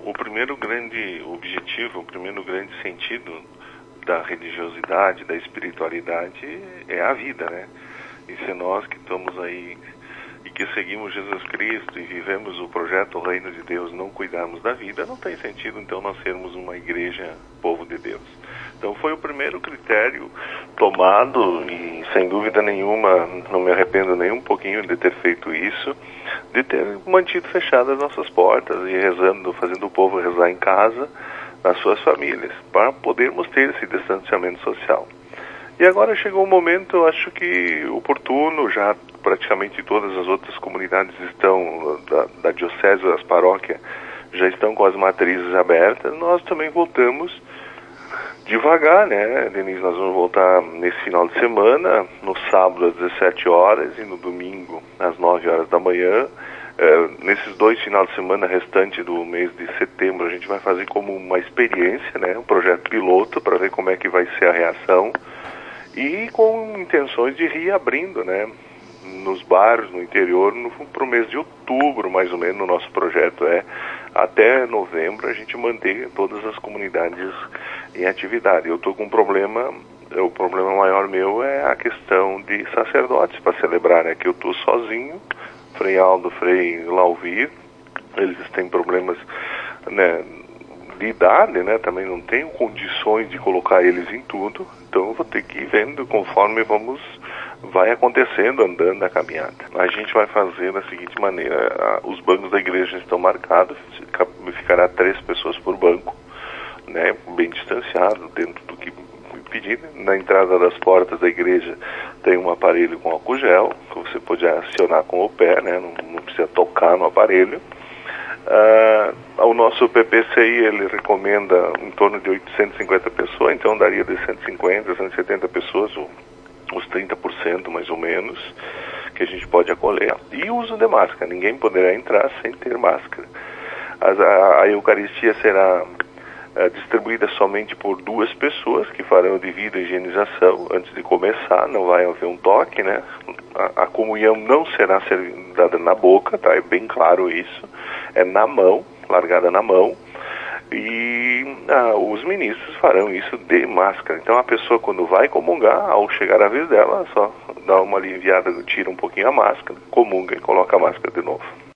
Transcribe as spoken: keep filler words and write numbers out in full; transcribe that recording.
o primeiro grande objetivo, o primeiro grande sentido da religiosidade, da espiritualidade é a vida, né? E se nós que estamos aí e que seguimos Jesus Cristo e vivemos o projeto o Reino de Deus não cuidarmos da vida, não tem sentido então nós sermos uma igreja, povo de Deus. Então foi o primeiro critério tomado e sem dúvida nenhuma, não me arrependo nem um pouquinho de ter feito isso, de ter mantido fechadas as nossas portas e rezando, fazendo o povo rezar em casa, nas suas famílias, para podermos ter esse distanciamento social. E agora chegou um momento, eu acho que oportuno, já praticamente todas as outras comunidades estão, da, da diocese, das paróquias, já estão com as matrizes abertas, nós também voltamos devagar, né, Denise? Nós vamos voltar nesse final de semana, no sábado às dezessete horas e no domingo às nove horas da manhã. É, nesses dois finais de semana restantes do mês de setembro, a gente vai fazer como uma experiência, né, um projeto piloto para ver como é que vai ser a reação e com intenções de ir abrindo, né, nos bairros, no interior, para o mês de outubro, mais ou menos. O nosso projeto é, até novembro, a gente manter todas as comunidades em atividade. Eu estou com um problema, o problema maior meu é a questão de sacerdotes para celebrar, né, que eu estou sozinho, Frei Aldo, Frei Lauvir, eles têm problemas, né, de idade, né, também não tenho condições de colocar eles em tudo, então eu vou ter que ir vendo conforme vamos, vai acontecendo, andando a caminhada. A gente vai fazer da seguinte maneira, os bancos da igreja estão marcados, ficará três pessoas por banco, né, bem distanciado, dentro do que pedir. Na entrada das portas da igreja tem um aparelho com álcool gel, que você pode acionar com o pé, né, não, não precisa tocar no aparelho. Uh, o nosso P P C I, ele recomenda em torno de oitocentas e cinquenta pessoas, então daria de cento e cinquenta, cento e setenta pessoas, os trinta por cento mais ou menos, que a gente pode acolher. E o uso de máscara, ninguém poderá entrar sem ter máscara. As, a, a Eucaristia será uh, distribuída somente por duas pessoas, que farão devida higienização antes de começar, não vai haver um toque, né? A, a comunhão não será dada na boca, tá? É bem claro isso. É na mão, largada na mão, e ah, os ministros farão isso de máscara. Então a pessoa, quando vai comungar, ao chegar a vez dela, só dá uma aliviada, tira um pouquinho a máscara, comunga e coloca a máscara de novo.